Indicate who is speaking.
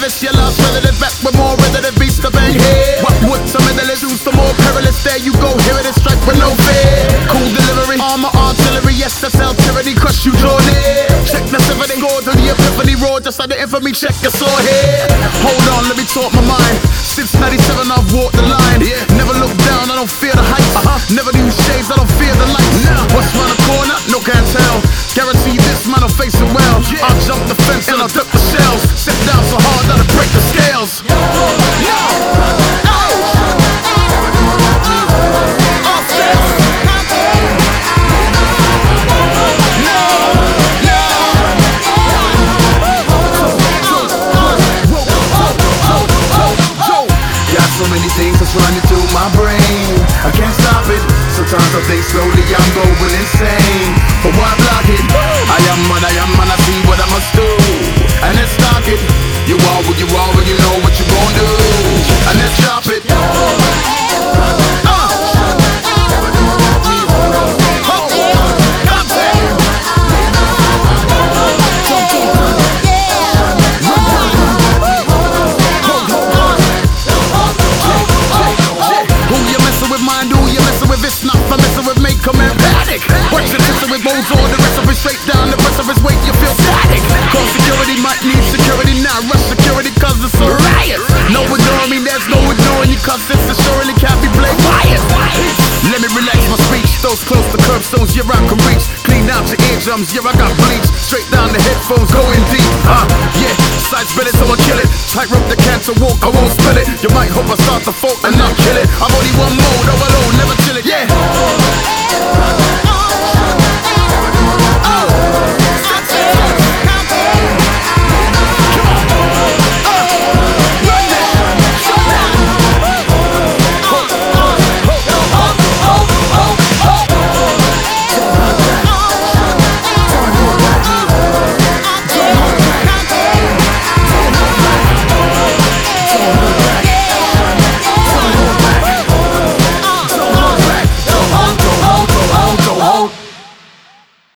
Speaker 1: this your last relative, back with more resident beast to bang here. What would some of the choose the more perilous? There you go, here it is, strike with no fear. Cool delivery, armor, artillery, yes, that's our tyranny, crush you, draw near. Check the symphony, go to the epiphany, roar, just like the infamy, check your sword here. Hold on, let me talk my mind. Since 97, I've walked the line. Never look down, I don't fear the heights. Never use shades, I don't fear the lights. What's round the corner? No can't tell. Guarantee this man will face it well. I'll jump the fence and I'll duck the shells. Sit down so hard that'll break the scales.
Speaker 2: So many things that's running through my brain, I can't stop it. Sometimes I think slowly I'm going insane. But why block it? I am what I am and I see what I must do. And let's stop it. You are what you are and you know what you gon' do. And let's drop it.
Speaker 1: Modes on the rest of it straight down the rest of his weight, you feel static. Call security, might need security now. Rush security cause it's a riot. No ignoring me, there's no ignoring you cause this assuredly can't be played quiet. Let me relax my speech, those close to curbstones, yeah I can reach. Clean out your eardrums, yeah I got bleach. Straight down the headphones, going deep, yeah. Side spit it, so I kill it. Tightrope the cancer walk, I won't spill it. You might hope I start to fall and not kill it. I'm only one mode, overload, never chill it, yeah.